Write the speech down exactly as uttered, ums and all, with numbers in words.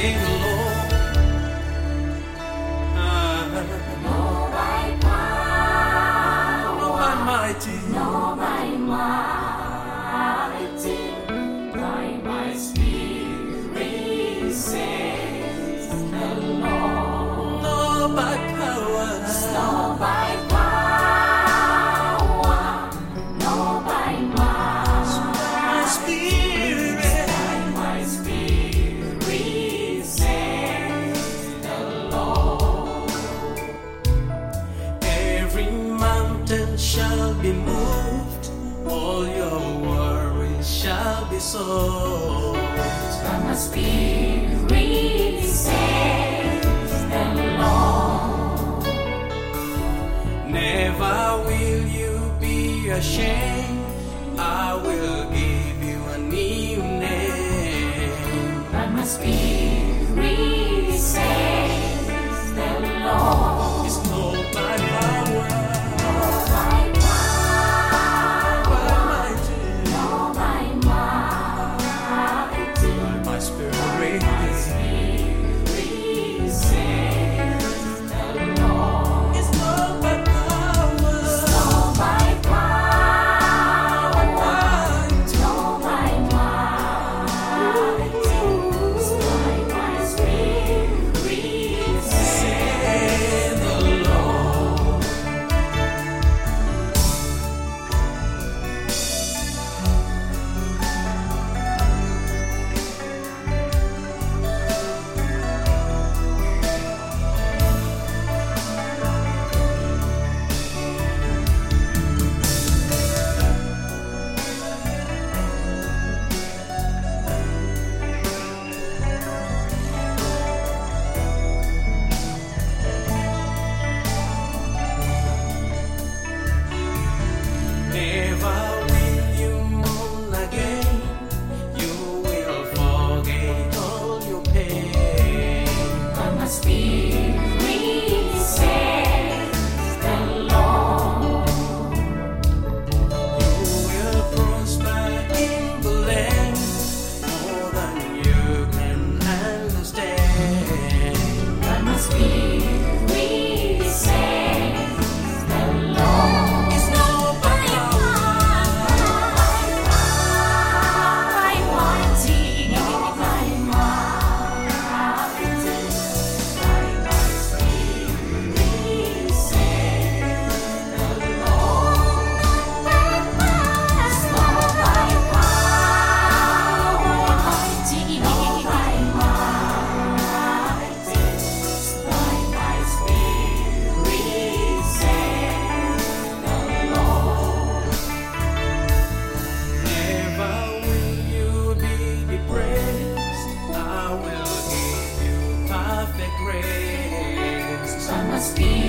Sing along. Ah, Not by power, no, by mighty, not by mighty, by my spirit, says the Lord. no, by power, Not by power, not by might, my spirit. by my spirit, says the Lord. Every mountain shall be moved, all your worries shall be solved. By my spirit, says the Lord. Never will you be ashamed. I will give you a new name. By my spirit, says the Lord. It's not by power, By power, by mighty, not by might, by my spirit. spirit, says the Lord. It's not by power, Not by power, might. not by might, it's by my spirit, says the Lord. Never will you mourn again. You will forget all your pain. By my spirit, says the Lord. You will prosper in the land more than you can understand. By my spirit, says the Lord. It's not by power, By mighty, by mighty, by my spirit, says the Lord. It's not by power, mighty, by might, by my spirit, says the Lord. never will you be depressed. I will give you perfect rest. By my spirit,